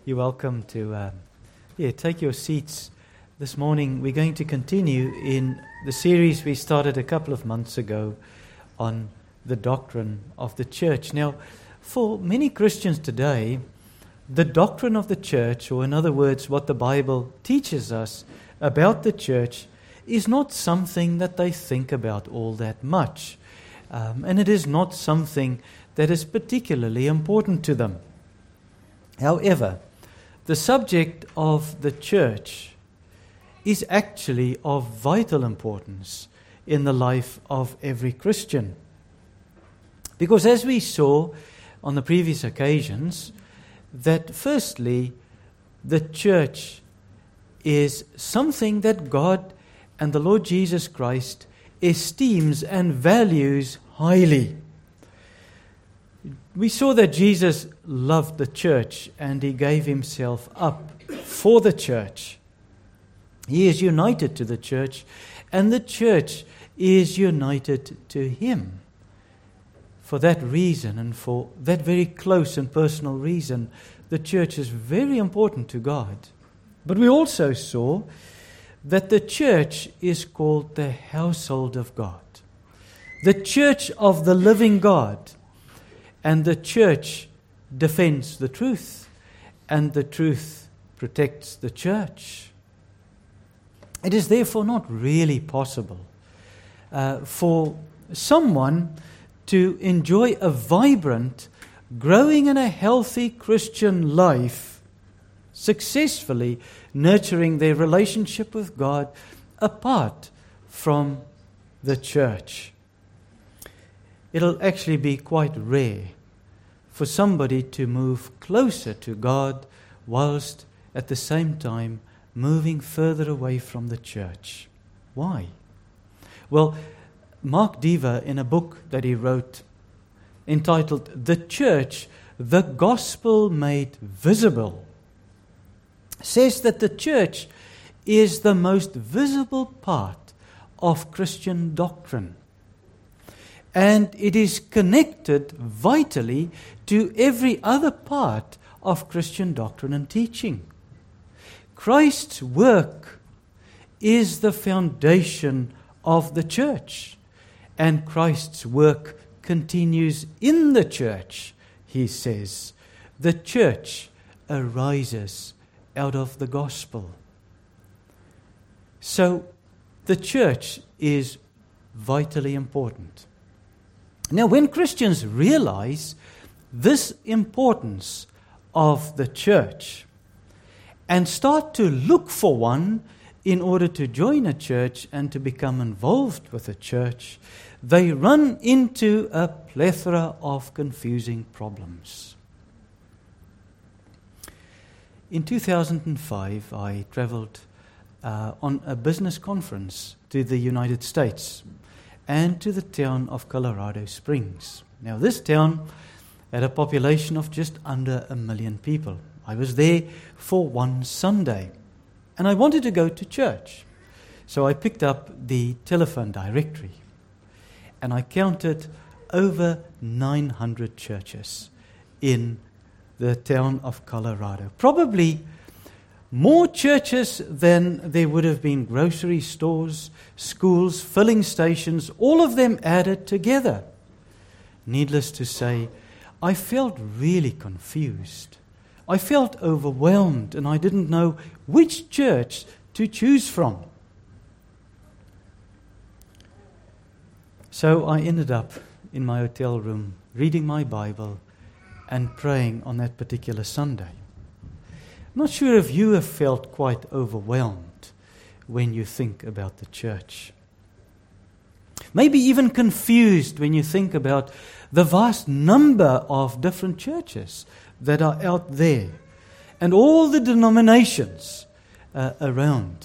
You're welcome to take your seats. This morning we're going to continue in the series we started a couple of months ago on the doctrine of the church. Now, for many Christians today, the doctrine of the church, or in other words, what the Bible teaches us about the church, is not something that they think about all that much. And it is not something that is particularly important to them. However, the subject of the church is actually of vital importance in the life of every Christian. Because as we saw on the previous occasions, that firstly, the church is something that God and the Lord Jesus Christ esteems and values highly. We saw that Jesus loved the church and He gave Himself up for the church. He is united to the church and the church is united to Him. For that reason and for that very close and personal reason, the church is very important to God. But we also saw that the church is called the household of God, the church of the living God. And the church defends the truth, and the truth protects the church. It is therefore not really possible for someone to enjoy a vibrant, growing and a healthy Christian life, successfully nurturing their relationship with God apart from the church. It'll actually be quite rare for somebody to move closer to God whilst at the same time moving further away from the church. Why? Well, Mark Dever, in a book that he wrote entitled The Church, the Gospel Made Visible, says that the church is the most visible part of Christian doctrine. And it is connected vitally to every other part of Christian doctrine and teaching. Christ's work is the foundation of the church, and Christ's work continues in the church, he says. The church arises out of the gospel. So, the church is vitally important. Now, when Christians realize this importance of the church and start to look for one in order to join a church and to become involved with a church, they run into a plethora of confusing problems. In 2005, I traveled on a business conference to the United States and to the town of Colorado Springs. Now, this town had a population of just under 1 million people. I was there for one Sunday, and I wanted to go to church. So I picked up the telephone directory, and I counted over 900 churches in the town of Colorado. Probably more churches than there would have been grocery stores, schools, filling stations, all of them added together. Needless to say, I felt really confused. I felt overwhelmed, and I didn't know which church to choose from. So I ended up in my hotel room reading my Bible and praying on that particular Sunday. I'm not sure if you have felt quite overwhelmed when you think about the church. Maybe even confused when you think about the vast number of different churches that are out there and all the denominations around.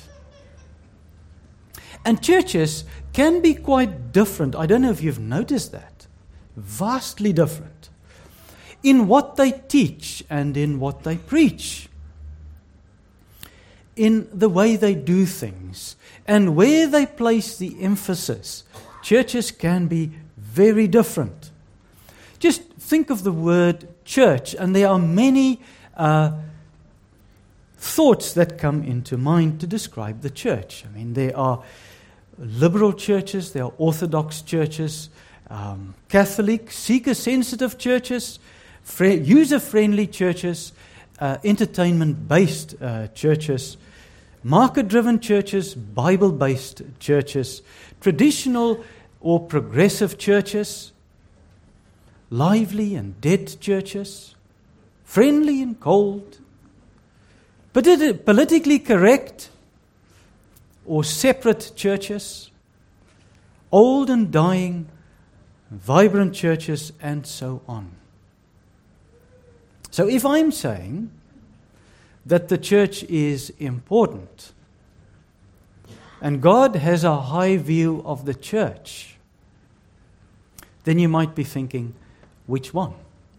And churches can be quite different. I don't know if you've noticed that. Vastly different in what they teach and in what they preach, in the way they do things and where they place the emphasis. Churches can be very different. Just think of the word church, and there are many thoughts that come into mind to describe the church. I mean, there are liberal churches, there are Orthodox churches, Catholic, seeker-sensitive churches, user-friendly churches, entertainment-based churches, market-driven churches, Bible-based churches, traditional or progressive churches, lively and dead churches, friendly and cold, politically correct or separate churches, old and dying, vibrant churches, and so on. So if I'm saying that the church is important, and God has a high view of the church, then you might be thinking, which one?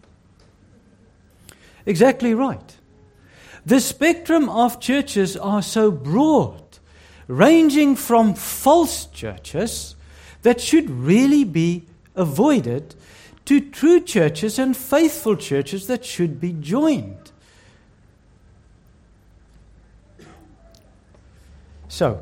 Exactly right. The spectrum of churches are so broad, ranging from false churches that should really be avoided to true churches and faithful churches that should be joined. So,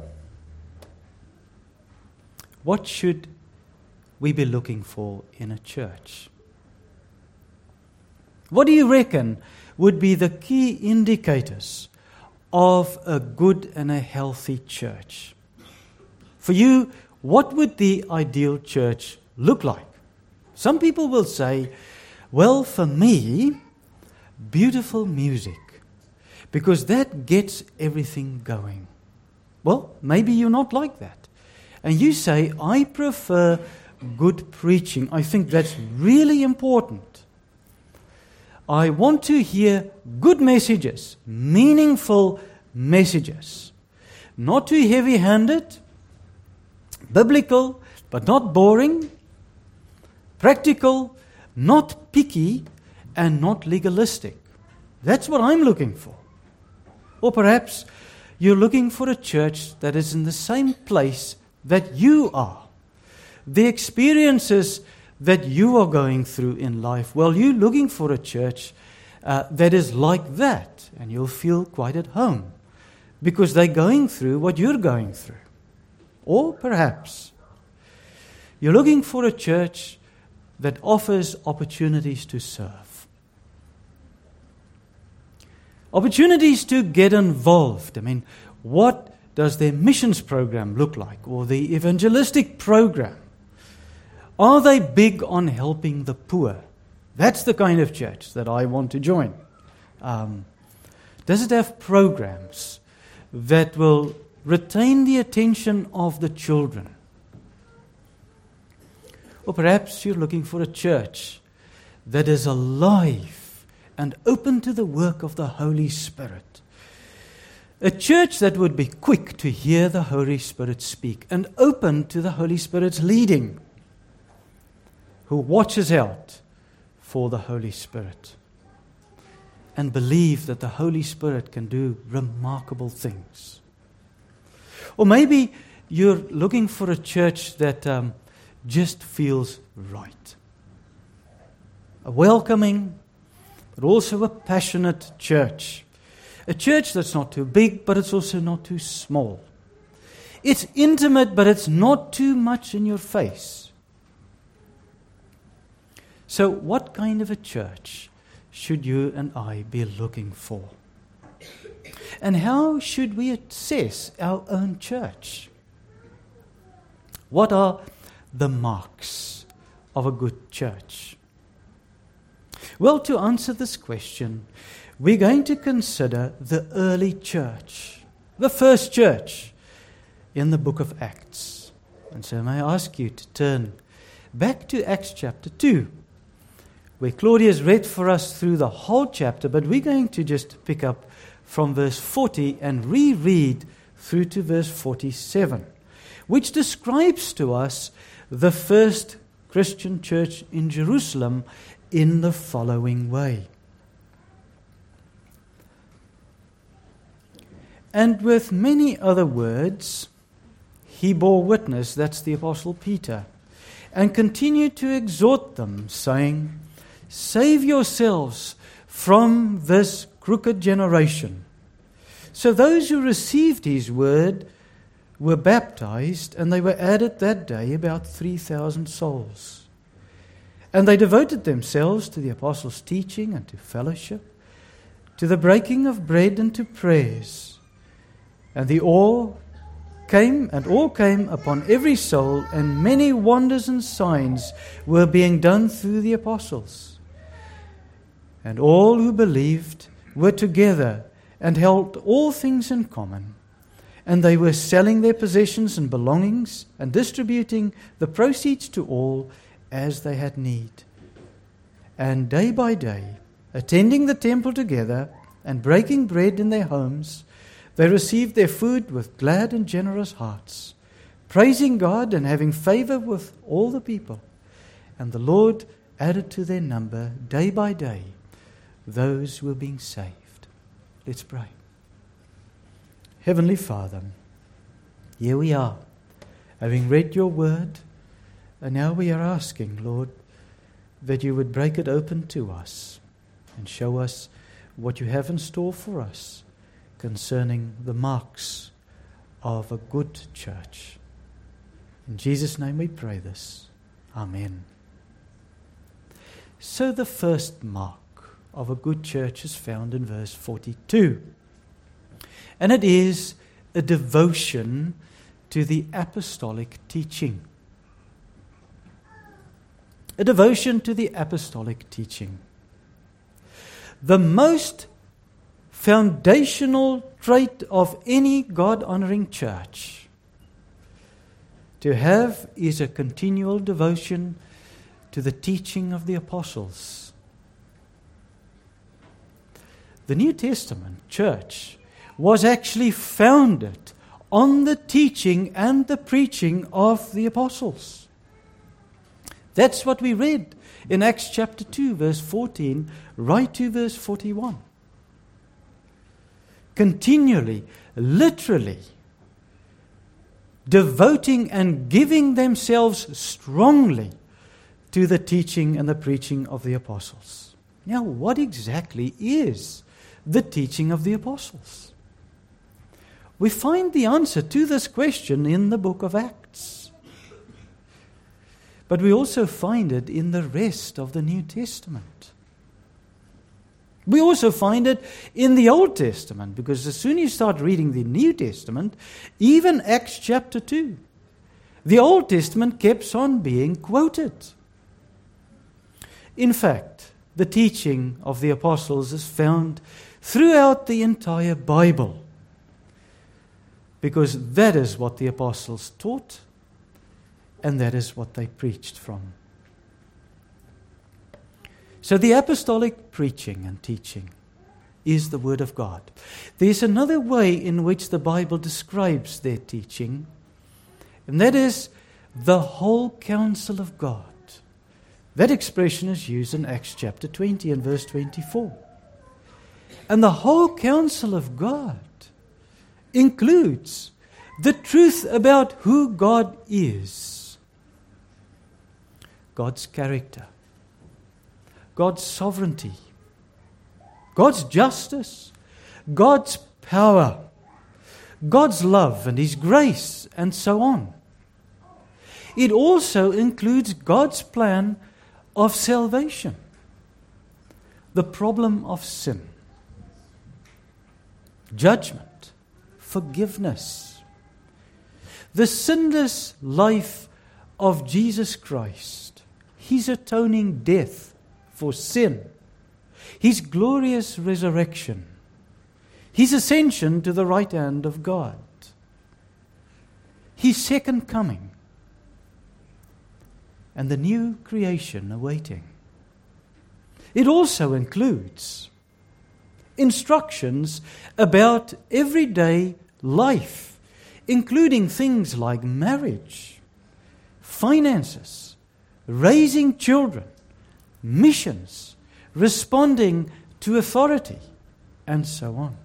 what should we be looking for in a church? What do you reckon would be the key indicators of a good and a healthy church? For you, what would the ideal church look like? Some people will say, well, for me, beautiful music, because that gets everything going. Well, maybe you're not like that. And you say, I prefer good preaching. I think that's really important. I want to hear good messages, meaningful messages. Not too heavy-handed, biblical, but not boring, practical, not picky, and not legalistic. That's what I'm looking for. Or perhaps you're looking for a church that is in the same place that you are. The experiences that you are going through in life, well, you're looking for a church that is like that, and you'll feel quite at home because they're going through what you're going through. Or perhaps you're looking for a church that offers opportunities to serve. Opportunities to get involved. I mean, what does their missions program look like? Or the evangelistic program? Are they big on helping the poor? That's the kind of church that I want to join. Does it have programs that will retain the attention of the children? Or perhaps you're looking for a church that is alive and open to the work of the Holy Spirit. A church that would be quick to hear the Holy Spirit speak and open to the Holy Spirit's leading, who watches out for the Holy Spirit and believe that the Holy Spirit can do remarkable things. Or maybe you're looking for a church that just feels right. A welcoming, but also a passionate church. A church that's not too big, but it's also not too small. It's intimate, but it's not too much in your face. So what kind of a church should you and I be looking for? And how should we assess our own church? What are the marks of a good church? Well, to answer this question, we're going to consider the early church, the first church in the book of Acts. And so may I ask you to turn back to Acts chapter 2, where Claudia's read for us through the whole chapter, but we're going to just pick up from verse 40 and reread through to verse 47, which describes to us the first Christian church in Jerusalem in the following way. And with many other words, he bore witness, that's the Apostle Peter, and continued to exhort them, saying, "Save yourselves from this crooked generation." So those who received his word were baptized, and they were added that day about 3,000 souls. And they devoted themselves to the apostles' teaching and to fellowship, to the breaking of bread and to prayers. And all came upon every soul, and many wonders and signs were being done through the apostles. And all who believed were together and held all things in common. And they were selling their possessions and belongings and distributing the proceeds to all as they had need. And day by day, attending the temple together and breaking bread in their homes, they received their food with glad and generous hearts, praising God and having favor with all the people. And the Lord added to their number day by day those who were being saved. Let's pray. Heavenly Father, here we are, having read your word, and now we are asking, Lord, that you would break it open to us and show us what you have in store for us concerning the marks of a good church. In Jesus' name we pray this. Amen. So the first mark of a good church is found in verse 42. And it is a devotion to the apostolic teaching. A devotion to the apostolic teaching. The most foundational trait of any God-honoring church to have is a continual devotion to the teaching of the apostles. The New Testament church was actually founded on the teaching and the preaching of the apostles. That's what we read in Acts chapter 2, verse 14, right to verse 41. Continually, literally, devoting and giving themselves strongly to the teaching and the preaching of the apostles. Now, what exactly is the teaching of the apostles? We find the answer to this question in the book of Acts. But we also find it in the rest of the New Testament. We also find it in the Old Testament, because as soon as you start reading the New Testament, even Acts chapter 2, the Old Testament keeps on being quoted. In fact, the teaching of the apostles is found throughout the entire Bible, because that is what the apostles taught, and that is what they preached from. So the apostolic preaching and teaching is the Word of God. There's another way in which the Bible describes their teaching, and that is the whole counsel of God. That expression is used in Acts chapter 20 and verse 24. And the whole counsel of God includes the truth about who God is, God's character, God's sovereignty, God's justice, God's power, God's love and His grace, and so on. It also includes God's plan of salvation, the problem of sin, judgment, forgiveness, the sinless life of Jesus Christ, His atoning death for sin, His glorious resurrection, His ascension to the right hand of God, His second coming, and the new creation awaiting. It also includes instructions about everyday life, including things like marriage, finances, raising children, missions, responding to authority, and so on.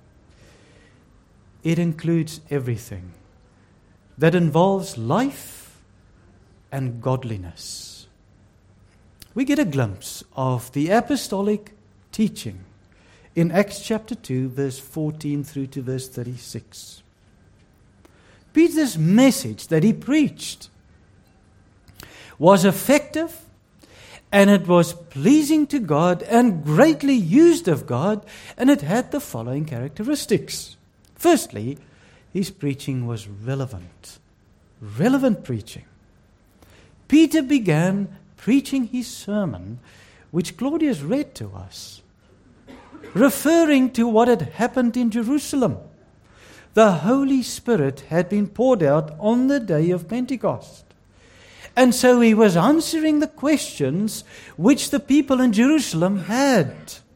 It includes everything that involves life and godliness. We get a glimpse of the apostolic teaching in Acts chapter 2, verse 14 through to verse 36. Peter's message that he preached was effective, and it was pleasing to God and greatly used of God, and it had the following characteristics. Firstly, his preaching was relevant. Relevant preaching. Peter began preaching his sermon, which Claudius read to us, referring to what had happened in Jerusalem. The Holy Spirit had been poured out on the day of Pentecost. And so he was answering the questions which the people in Jerusalem had.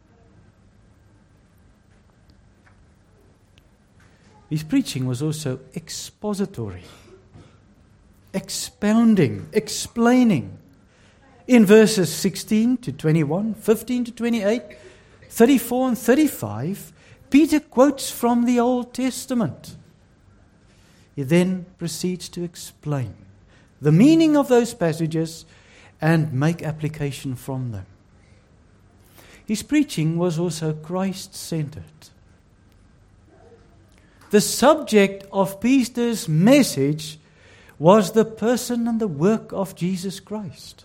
His preaching was also expository, expounding, explaining. In verses 16 to 21, 15 to 28, 34 and 35, Peter quotes from the Old Testament. He then proceeds to explain the meaning of those passages and make application from them. His preaching was also Christ-centered. The subject of Peter's message was the person and the work of Jesus Christ.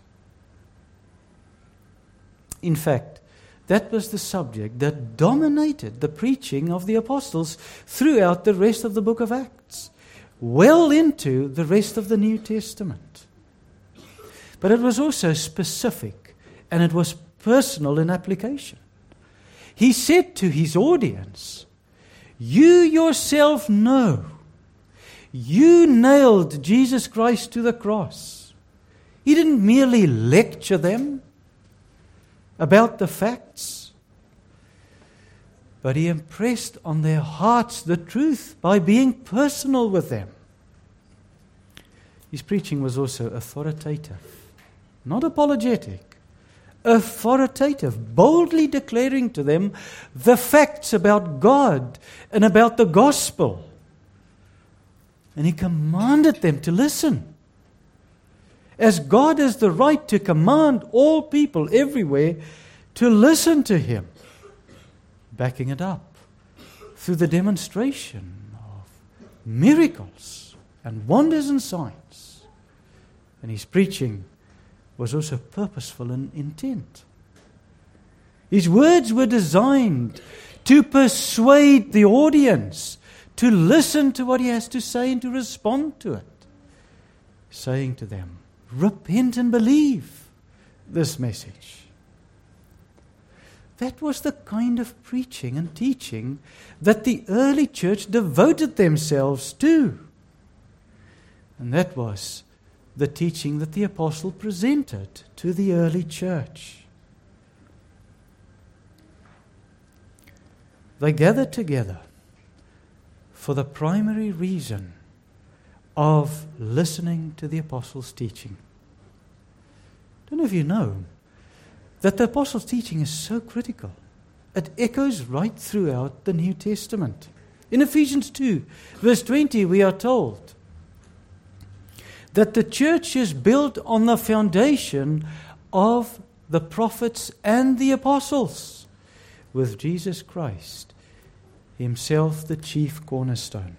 In fact, that was the subject that dominated the preaching of the apostles throughout the rest of the book of Acts, well into the rest of the New Testament. But it was also specific, and it was personal in application. He said to his audience, "You yourself know, you nailed Jesus Christ to the cross." He didn't merely lecture them about the facts, but he impressed on their hearts the truth by being personal with them. His preaching was also authoritative, not apologetic, authoritative, boldly declaring to them the facts about God and about the gospel. And he commanded them to listen. As God has the right to command all people everywhere to listen to him, backing it up through the demonstration of miracles and wonders and signs. And his preaching was also purposeful in intent. His words were designed to persuade the audience to listen to what he has to say and to respond to it, saying to them, "Repent and believe this message." That was the kind of preaching and teaching that the early church devoted themselves to. And that was the teaching that the apostle presented to the early church. They gathered together for the primary reason of listening to the apostles' teaching. I don't know if you know that the apostles' teaching is so critical. It echoes right throughout the New Testament. In Ephesians 2, verse 20, we are told that the church is built on the foundation of the prophets and the apostles, with Jesus Christ himself the chief cornerstone.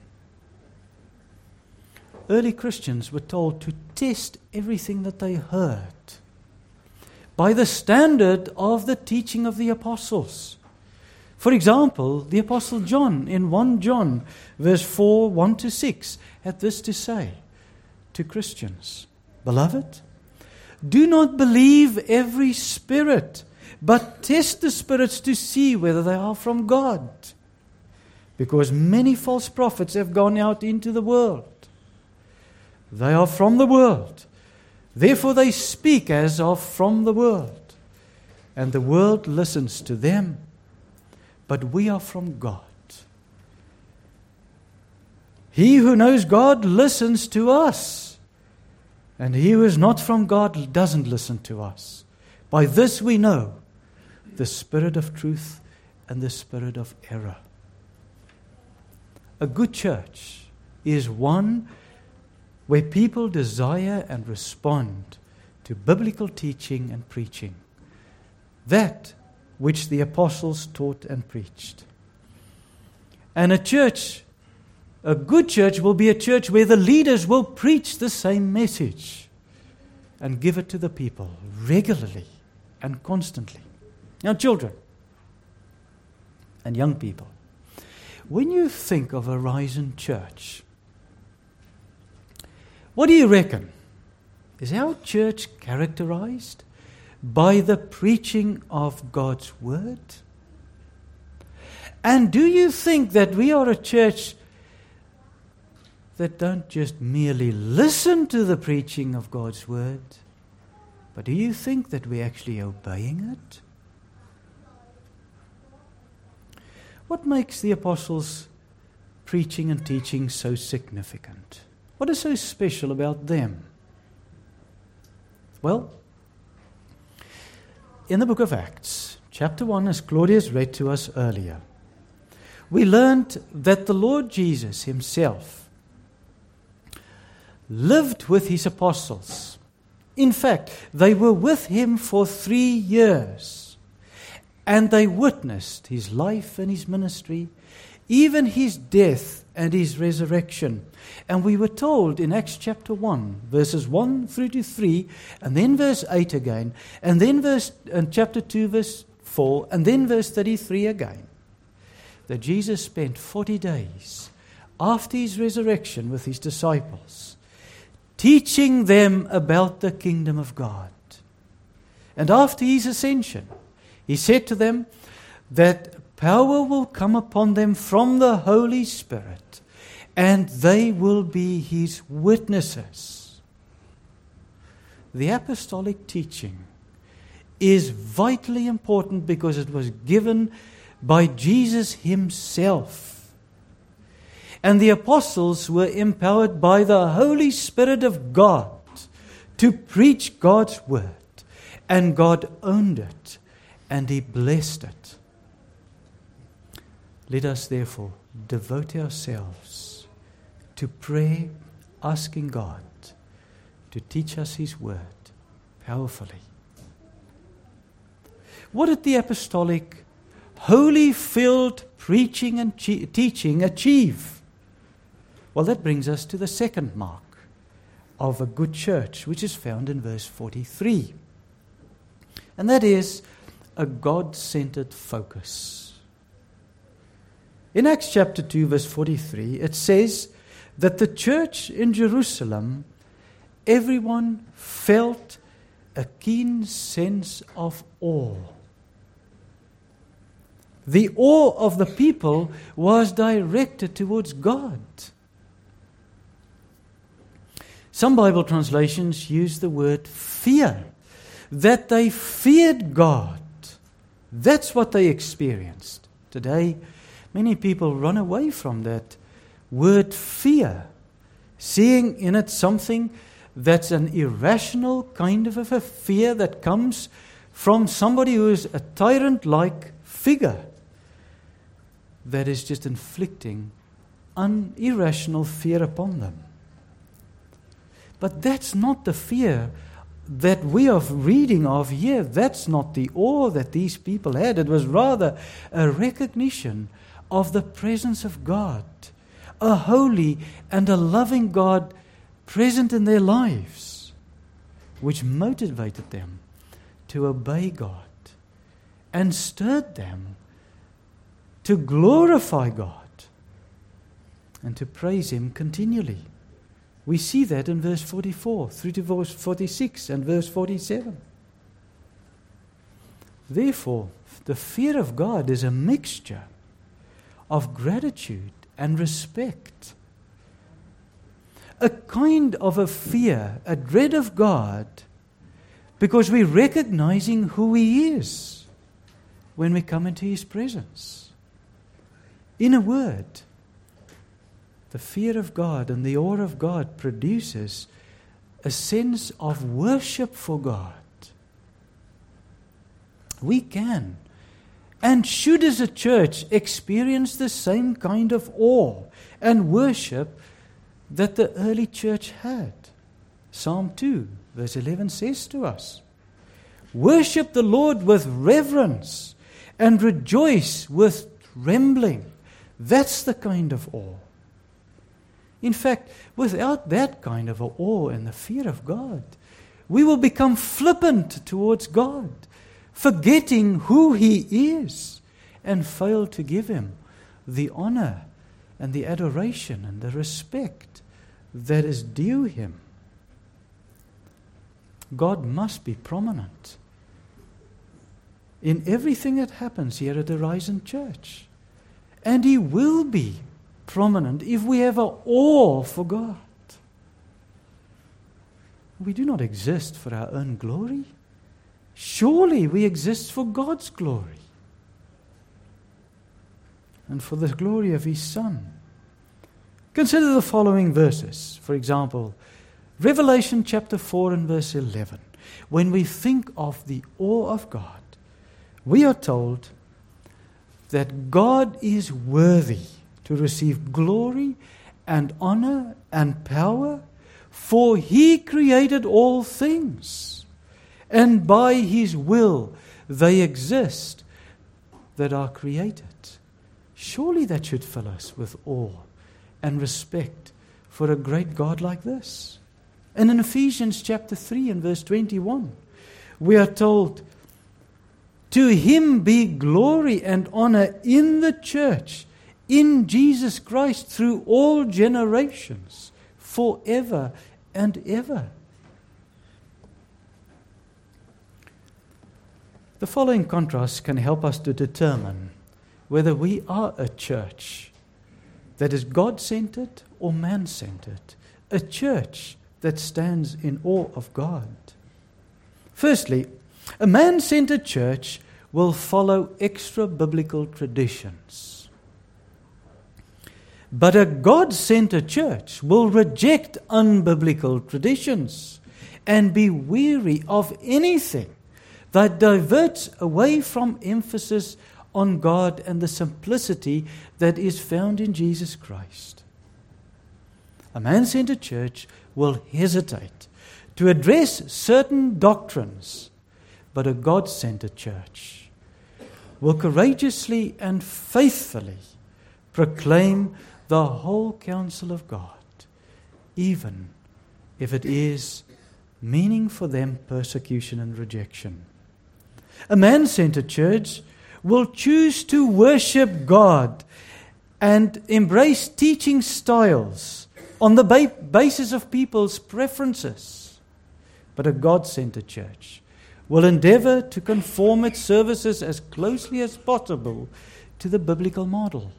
Early Christians were told to test everything that they heard by the standard of the teaching of the apostles. For example, the Apostle John in 1 John verse 4, 1 to 6 had this to say to Christians: "Beloved, do not believe every spirit, but test the spirits to see whether they are from God. Because many false prophets have gone out into the world. They are from the world. Therefore they speak as of from the world. And the world listens to them. But we are from God. He who knows God listens to us. And he who is not from God doesn't listen to us. By this we know the spirit of truth and the spirit of error." A good church is one where people desire and respond to biblical teaching and preaching. That which the apostles taught and preached. And a church, a good church, will be a church where the leaders will preach the same message and give it to the people regularly and constantly. Now, children and young people, when you think of Horizon Church, what do you reckon? Is our church characterized by the preaching of God's Word? And do you think that we are a church that don't just merely listen to the preaching of God's Word, but do you think that we're actually obeying it? What makes the apostles' preaching and teaching so significant? What is so special about them? Well, in the book of Acts, chapter 1, as Claudius read to us earlier, we learned that the Lord Jesus himself lived with his apostles. In fact, they were with him for 3 years, and they witnessed his life and his ministry, even his death and his resurrection. And we were told in Acts chapter 1, verses 1 through to 3, and then verse 8 again, and then chapter 2, verse 4, and then verse 33 again, that Jesus spent 40 days after his resurrection with his disciples, teaching them about the kingdom of God. And after his ascension, he said to them that power will come upon them from the Holy Spirit, and they will be his witnesses. The apostolic teaching is vitally important because it was given by Jesus himself. And the apostles were empowered by the Holy Spirit of God to preach God's word. And God owned it, and he blessed it. Let us therefore devote ourselves to prayer, asking God to teach us his word powerfully. What did the apostolic, holy-filled preaching and teaching achieve? Well, that brings us to the second mark of a good church, which is found in verse 43. And that is a God-centered focus. In Acts chapter 2, verse 43, it says that the church in Jerusalem, everyone felt a keen sense of awe. The awe of the people was directed towards God. Some Bible translations use the word fear, that they feared God. That's what they experienced. Today, many people run away from that word fear, seeing in it something that's an irrational kind of a fear that comes from somebody who is a tyrant-like figure that is just inflicting irrational fear upon them. But that's not the fear that we are reading of here. That's not the awe that these people had. It was rather a recognition of the presence of God, a holy and a loving God present in their lives, which motivated them to obey God and stirred them to glorify God and to praise him continually. We see that in verse 44 through to verse 46 and verse 47. Therefore, the fear of God is a mixture of gratitude and respect. A kind of a fear, a dread of God, because we're recognizing who he is when we come into his presence. In a word, the fear of God and the awe of God produces a sense of worship for God. We can and should as a church experience the same kind of awe and worship that the early church had. Psalm 2 verse 11 says to us, "Worship the Lord with reverence and rejoice with trembling. That's the kind of awe. In fact, without that kind of awe and the fear of God, we will become flippant towards God, forgetting who He is, and fail to give Him the honor and the adoration and the respect that is due Him. God must be prominent in everything that happens here at Horizon Church. And He will be prominent if we have an awe for God. We do not exist for our own glory. Surely we exist for God's glory and for the glory of His Son. Consider the following verses. For example, Revelation chapter 4 and verse 11. When we think of the awe of God, we are told that God is worthy to receive glory and honor and power, for He created all things, and by His will they exist that are created. Surely that should fill us with awe and respect for a great God like this. And in Ephesians chapter 3 and verse 21, we are told, to Him be glory and honor in the church, in Jesus Christ, through all generations, forever and ever. The following contrasts can help us to determine whether we are a church that is God-centered or man-centered, a church that stands in awe of God. Firstly, a man-centered church will follow extra-biblical traditions. But a God-centered church will reject unbiblical traditions and be weary of anything that diverts away from emphasis on God and the simplicity that is found in Jesus Christ. A man-centered church will hesitate to address certain doctrines, but a God-centered church will courageously and faithfully proclaim the whole counsel of God, even if it is meaning for them persecution and rejection. A man-centered church will choose to worship God and embrace teaching styles on the basis of people's preferences. But a God-centered church will endeavor to conform its services as closely as possible to the biblical model.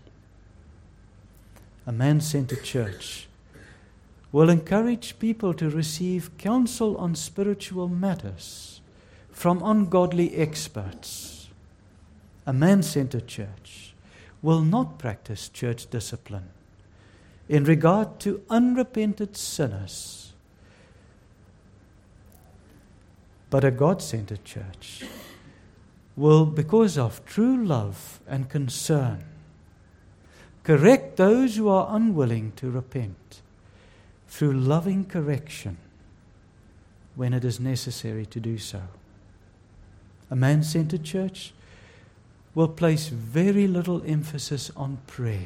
A man-centered church will encourage people to receive counsel on spiritual matters from ungodly experts. A man-centered church will not practice church discipline in regard to unrepentant sinners. But a God-centered church will, because of true love and concern, correct those who are unwilling to repent through loving correction when it is necessary to do so. A man-centered church will place very little emphasis on prayer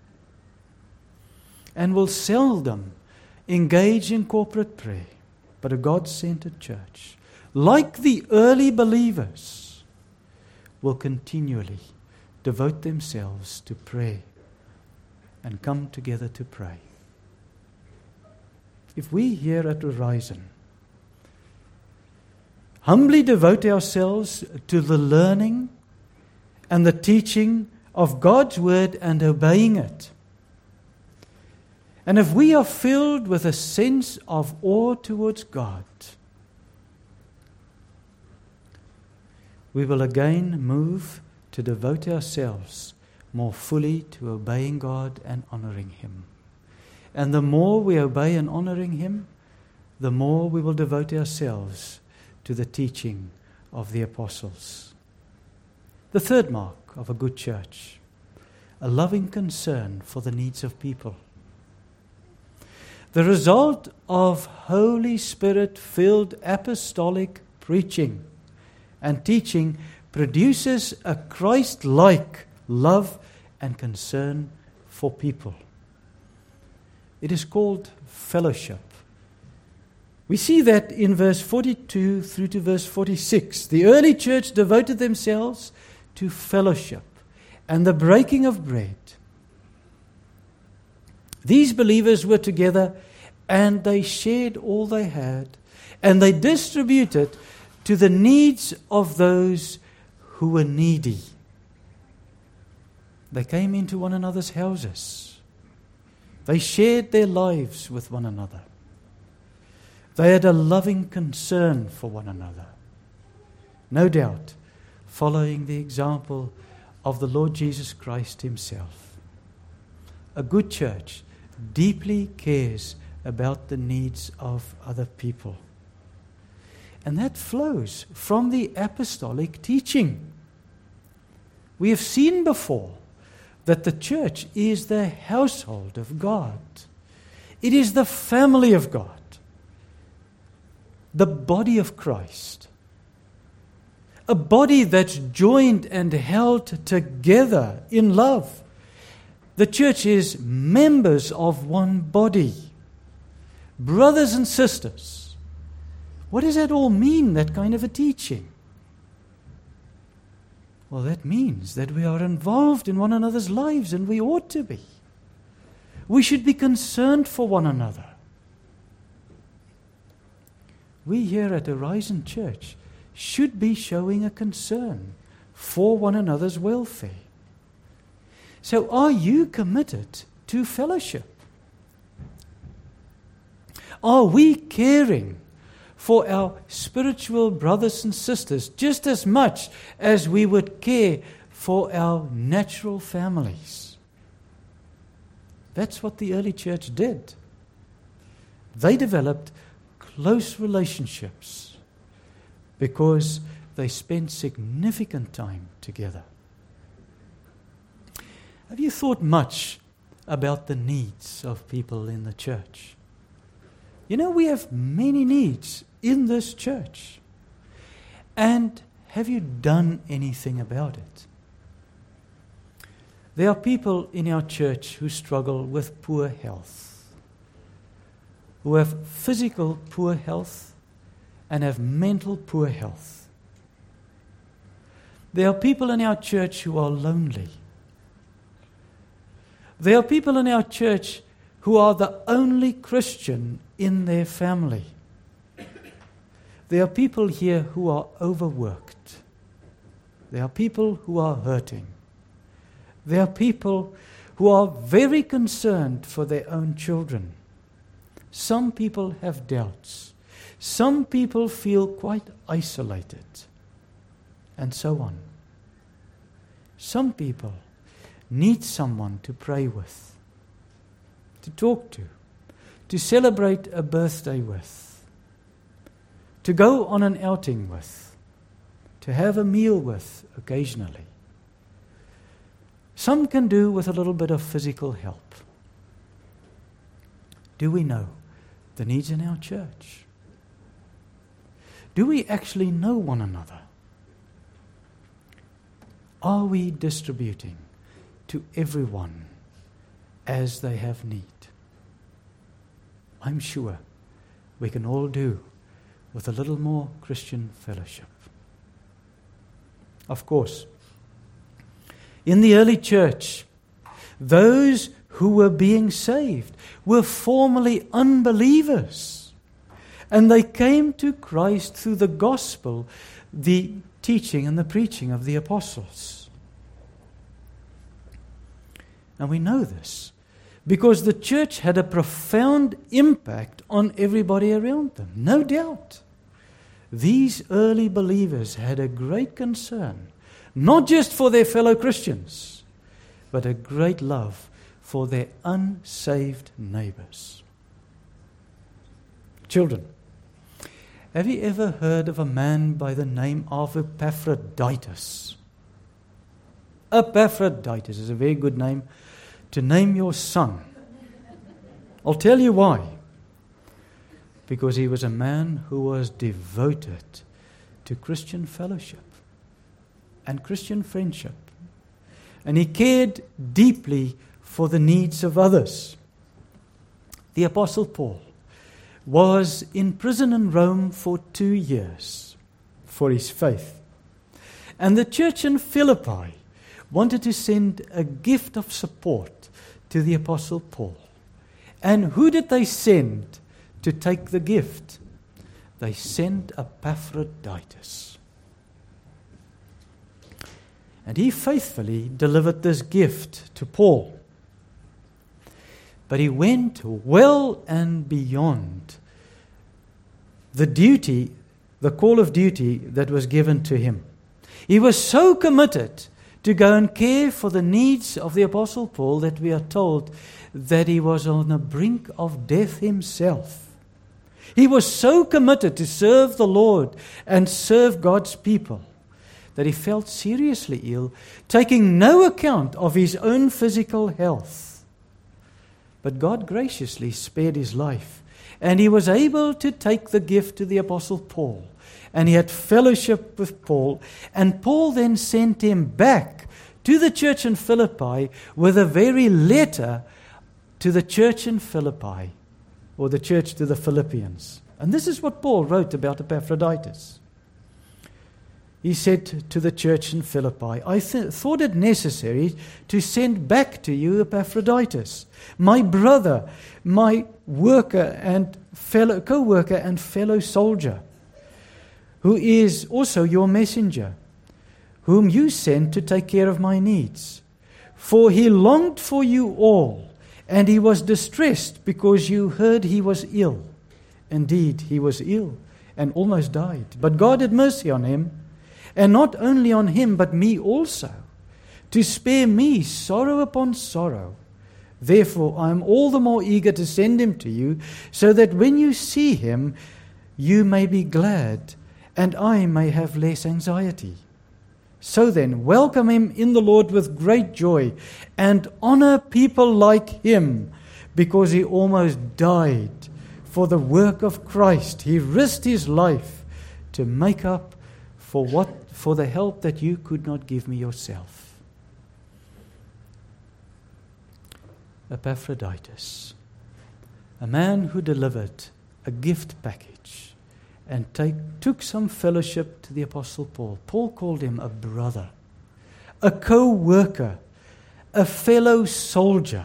and will seldom engage in corporate prayer. But a God-centered church, like the early believers, will continually devote themselves to prayer and come together to pray. If we here at Horizon humbly devote ourselves to the learning and the teaching of God's word and obeying it, and if we are filled with a sense of awe towards God, we will again move to devote ourselves more fully to obeying God and honoring Him. And the more we obey and honoring Him, the more we will devote ourselves to the teaching of the apostles. The third mark of a good church, a loving concern for the needs of people. The result of Holy Spirit-filled apostolic preaching and teaching produces a Christ-like love and concern for people. It is called fellowship. We see that in verse 42 through to verse 46. The early church devoted themselves to fellowship and the breaking of bread. These believers were together and they shared all they had, and they distributed to the needs of those who were needy. They came into one another's houses. They shared their lives with one another. They had a loving concern for one another. No doubt, following the example of the Lord Jesus Christ himself. A good church deeply cares about the needs of other people. And that flows from the apostolic teaching. We have seen before that the church is the household of God. It is the family of God, the body of Christ. A body that's joined and held together in love. The church is members of one body. Brothers and sisters. What does that all mean, that kind of a teaching? Well, that means that we are involved in one another's lives, and we ought to be. We should be concerned for one another. We here at Horizon Church should be showing a concern for one another's welfare. So are you committed to fellowship? Are we caring for our spiritual brothers and sisters just as much as we would care for our natural families? That's what the early church did. They developed close relationships because they spent significant time together. Have you thought much about the needs of people in the church? You know, we have many needs in this church. And have you done anything about it? There are people in our church who struggle with poor health, who have physical poor health and have mental poor health. There are people in our church who are lonely. There are people in our church who are the only Christian in their family. There are people here who are overworked. There are people who are hurting. There are people who are very concerned for their own children. Some people have doubts. Some people feel quite isolated. And so on. Some people need someone to pray with, to talk to celebrate a birthday with, to go on an outing with, to have a meal with occasionally. Some can do with a little bit of physical help. Do we know the needs in our church? Do we actually know one another? Are we distributing to everyone as they have need? I'm sure we can all do with a little more Christian fellowship. Of course, in the early church, those who were being saved were formerly unbelievers, and they came to Christ through the gospel, the teaching and the preaching of the apostles. And we know this because the church had a profound impact on everybody around them, no doubt. These early believers had a great concern, not just for their fellow Christians, but a great love for their unsaved neighbors. Children, have you ever heard of a man by the name of Epaphroditus? Epaphroditus is a very good name to name your son. I'll tell you why. Because he was a man who was devoted to Christian fellowship. and Christian friendship. And he cared deeply for the needs of others. The Apostle Paul was in prison in Rome for 2 years for his faith. And the church in Philippi wanted to send a gift of support to the Apostle Paul. And who did they send to take the gift? They sent Epaphroditus. And he faithfully delivered this gift to Paul. But he went well and beyond the duty, the call of duty that was given to him. He was so committed to go and care for the needs of the Apostle Paul that we are told that he was on the brink of death himself. He was so committed to serve the Lord and serve God's people that he felt seriously ill, taking no account of his own physical health. But God graciously spared his life, and he was able to take the gift to the Apostle Paul. And he had fellowship with Paul, and Paul then sent him back to the church in Philippi with a very letter to the church in Philippi, or the church to the Philippians. And this is what Paul wrote about Epaphroditus. He said to the church in Philippi, I thought it necessary to send back to you Epaphroditus, my brother, my worker and co-worker and fellow soldier, who is also your messenger, whom you sent to take care of my needs. For he longed for you all, and he was distressed because you heard he was ill. Indeed, he was ill and almost died. But God had mercy on him, and not only on him, but me also, to spare me sorrow upon sorrow. Therefore, I am all the more eager to send him to you, so that when you see him, you may be glad, and I may have less anxiety. So then, welcome him in the Lord with great joy, and honor people like him, because he almost died for the work of Christ. He risked his life to make up for the help that you could not give me yourself. Epaphroditus, a man who delivered a gift package and took some fellowship to the Apostle Paul. Paul called him a brother, a co-worker, a fellow soldier,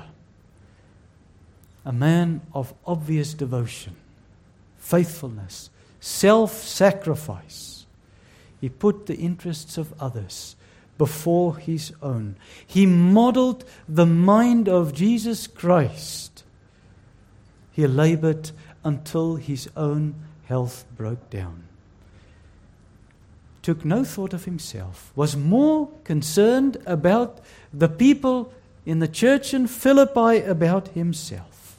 a man of obvious devotion, faithfulness, self-sacrifice. He put the interests of others before his own. He modeled the mind of Jesus Christ. He labored until his own health broke down. Took no thought of himself, was more concerned about the people in the church in Philippi about himself.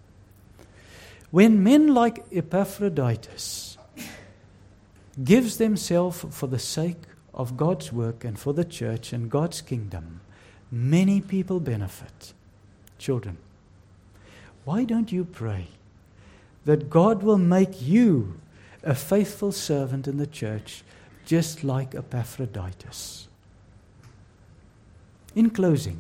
When men like Epaphroditus gives themselves for the sake of God's work and for the church and God's kingdom, many people benefit. Children, why don't you pray that God will make you a faithful servant in the church, just like Epaphroditus? In closing,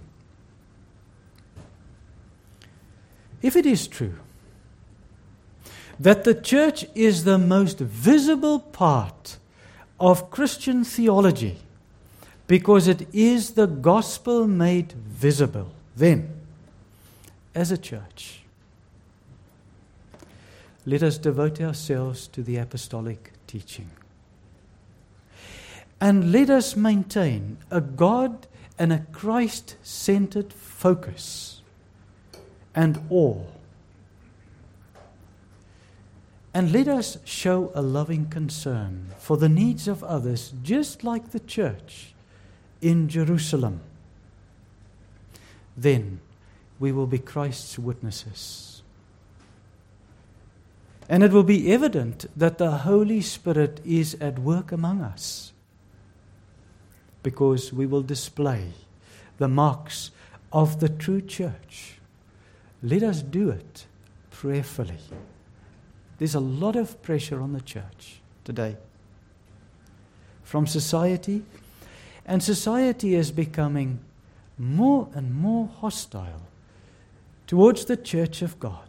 if it is true that the church is the most visible part of Christian theology because it is the gospel made visible, then, as a church, let us devote ourselves to the apostolic teaching. And let us maintain a God and a Christ-centered focus and awe. And let us show a loving concern for the needs of others, just like the church in Jerusalem. Then we will be Christ's witnesses. And it will be evident that the Holy Spirit is at work among us, because we will display the marks of the true church. Let us do it prayerfully. There's a lot of pressure on the church today from society And society is becoming more and more hostile towards the church of God,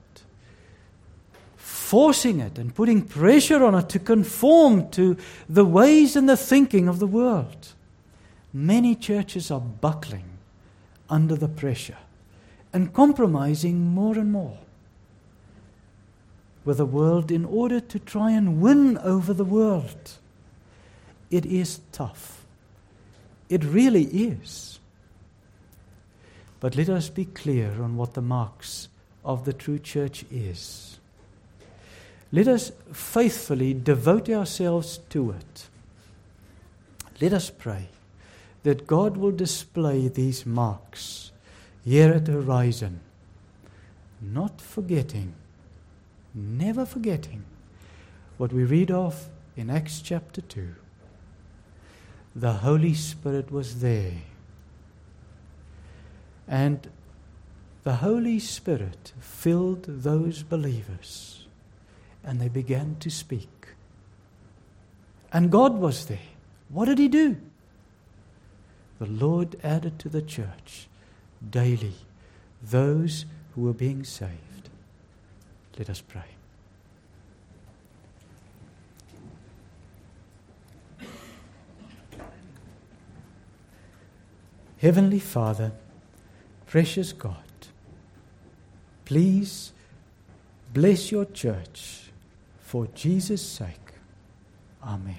forcing it and putting pressure on it to conform to the ways and the thinking of the world. Many churches are buckling under the pressure and compromising more and more with the world in order to try and win over the world. It is tough. It really is. But let us be clear on what the marks of the true church is. Let us faithfully devote ourselves to it. Let us pray that God will display these marks here at Horizon, not forgetting, never forgetting what we read of in Acts chapter 2. The Holy Spirit was there. And the Holy Spirit filled those believers, and they began to speak. And God was there. What did He do? The Lord added to the church daily those who were being saved. Let us pray. Heavenly Father, precious God, please bless your church for Jesus' sake. Amen.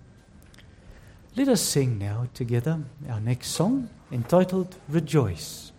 Let us sing now together our next song entitled Rejoice.